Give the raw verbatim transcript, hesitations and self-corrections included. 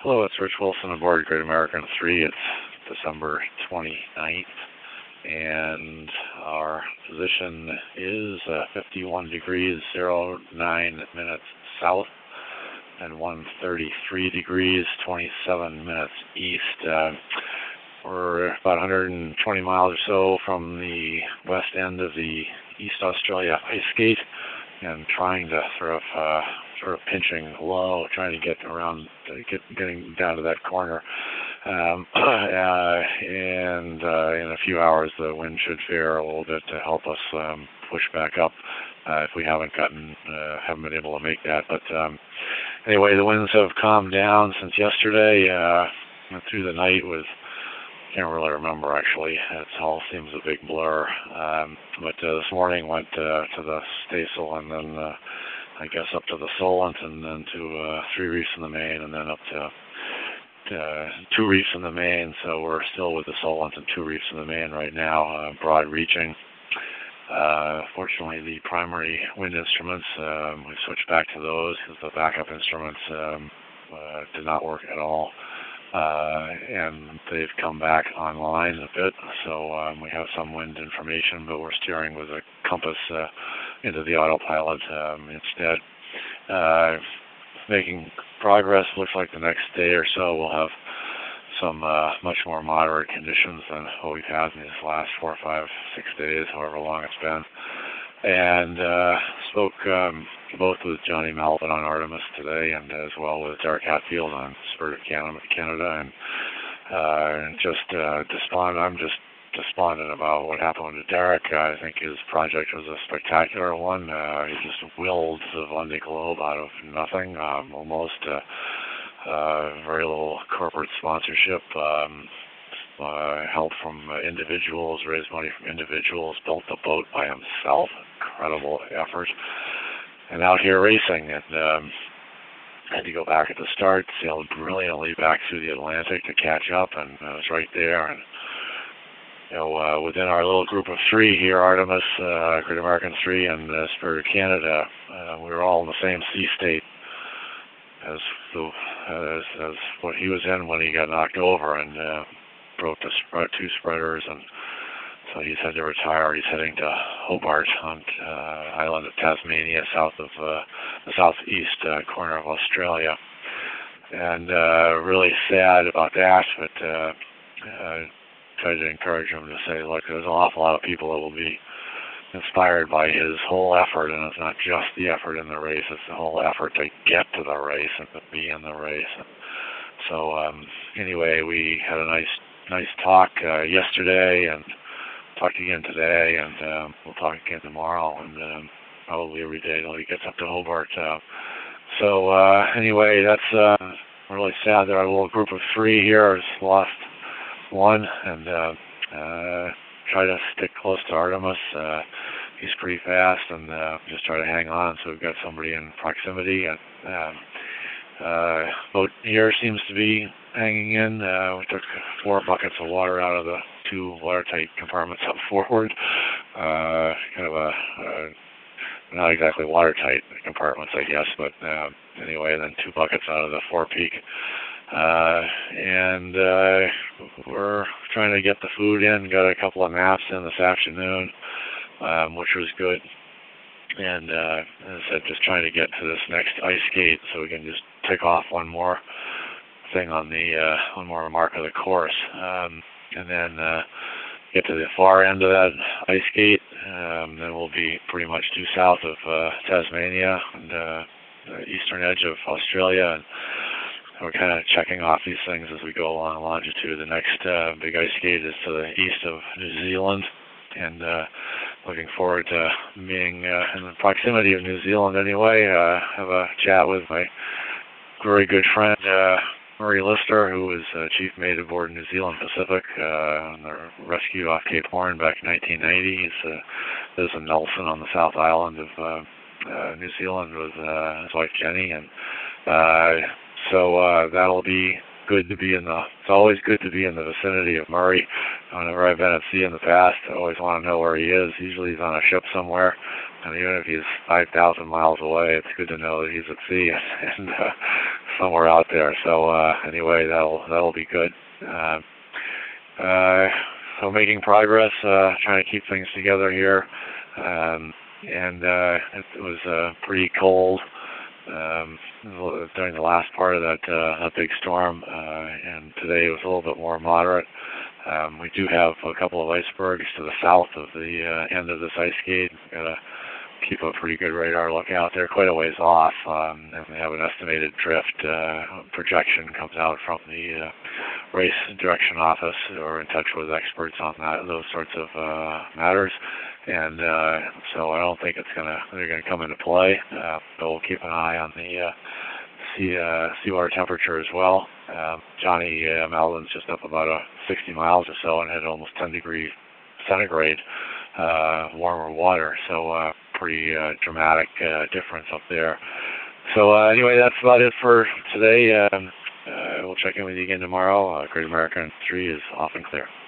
Hello, it's Rich Wilson aboard Great American three. It's December twenty-ninth, and our position is uh, fifty-one degrees, zero nine minutes south, and one thirty-three degrees, twenty-seven minutes east. Uh, we're about one hundred twenty miles or so from the west end of the East Australia ice skate, and trying to sort of uh, sort of pinching low, trying to get around, get getting down to that corner. Um, uh, and uh, in a few hours, the wind should veer a little bit to help us um, push back up uh, if we haven't gotten, uh, haven't been able to make that. But um, anyway, the winds have calmed down since yesterday. Uh, went through the night with, can't really remember actually. It all seems a big blur. Um, but uh, this morning went uh, to the Staysail, and then uh, I guess up to the Solent, and then to uh, three reefs in the main, and then up to uh, two reefs in the main. So we're still with the Solent and two reefs in the main right now, uh, broad reaching. Uh, fortunately, the primary wind instruments, um, we switched back to those because the backup instruments um, uh, did not work at all. Uh, and they've come back online a bit, so um, we have some wind information, but we're steering with a compass uh, into the autopilot um, instead. Uh, making progress. Looks like the next day or so we'll have some uh, much more moderate conditions than what we've had in these last four, five, six days, however long it's been. And uh, spoke um, both with Johnny Malvin on Artemis today, and as well with Derek Hatfield on Spirit of Canada, and uh, just uh, despondent. I'm just despondent about what happened to Derek. I think his project was a spectacular one. Uh, he just willed the Vendée Globe out of nothing, um, almost. Uh, uh, very little corporate sponsorship. Um, Uh, help from uh, individuals, raised money from individuals, built the boat by himself. Incredible effort. And out here racing, and um, had to go back at the start, sailed brilliantly back through the Atlantic to catch up, and I was right there. And you know, uh, within our little group of three here, Artemis, uh, Great American three, and uh, Spirit of Canada, uh, we were all in the same sea state as the as, as what he was in when he got knocked over, and uh, broke the spread, two spreaders, and so he's had to retire. He's heading to Hobart on uh, island of Tasmania, south of uh, the southeast uh, corner of Australia, and uh, really sad about that. But uh, uh, tried to encourage him to say, look, there's an awful lot of people that will be inspired by his whole effort, and it's not just the effort in the race; it's the whole effort to get to the race and to be in the race. And so um, anyway, we had a nice. Nice talk uh, yesterday, and talked again today, and um, we'll talk again tomorrow, and um, probably every day till he gets up to Hobart. Uh, so uh, anyway, that's uh, really sad that our little group of three here has lost one, and uh, uh, try to stick close to Artemis. Uh, he's pretty fast, and uh, just try to hang on. So we've got somebody in proximity, and um, uh, boat here seems to be hanging in. Uh, we took four buckets of water out of the two watertight compartments up forward. Uh, kind of a, uh, not exactly watertight compartments, I guess, but uh, anyway, then two buckets out of the four-peak. Uh, and uh, we're trying to get the food in. Got a couple of naps in this afternoon, um, which was good. And uh, as I said, just trying to get to this next ice skate so we can just tick off one more thing on the uh, one more mark of the course, um, and then uh, get to the far end of that ice skate. Um, then we'll be pretty much due south of uh, Tasmania and uh, the eastern edge of Australia, and we're kind of checking off these things as we go along longitude. The next uh, big ice skate is to the east of New Zealand, and uh, looking forward to being uh, in the proximity of New Zealand anyway. Uh, have a chat with my very good friend uh, Murray Lister, who was uh, chief mate aboard New Zealand Pacific uh, on the rescue off Cape Horn back in nineteen ninety. He's uh, lives in Nelson on the South Island of uh, uh, New Zealand with uh, his wife Jenny, and uh, so uh, that'll be good to be in the. It's always good to be in the vicinity of Murray. Whenever I've been at sea in the past, I always want to know where he is. Usually he's on a ship somewhere, and even if he's five thousand miles away, it's good to know that he's at sea. And uh, somewhere out there. So uh, anyway, that'll that'll be good. Uh, uh, so making progress, uh, trying to keep things together here. Um, and uh, it, it was uh, pretty cold um, during the last part of that, uh, that big storm, uh, and today it was a little bit more moderate. Um, we do have a couple of icebergs to the south of the uh, end of this ice gate. We've got to keep a pretty good radar lookout. They're quite a ways off, um, and we have an estimated drift uh, projection comes out from the uh, race direction office. We're in touch with experts on that, those sorts of uh, matters, and uh, so I don't think it's gonna they're gonna come into play. Uh, but we'll keep an eye on the uh, sea uh, seawater temperature as well. Uh, Johnny uh, Maldon's just up about uh, sixty miles or so and had almost ten degrees centigrade uh, warmer water. So. Uh, pretty uh, dramatic uh, difference up there. So uh, anyway, that's about it for today. Um, uh, we'll check in with you again tomorrow. Uh, Great American three is off and clear.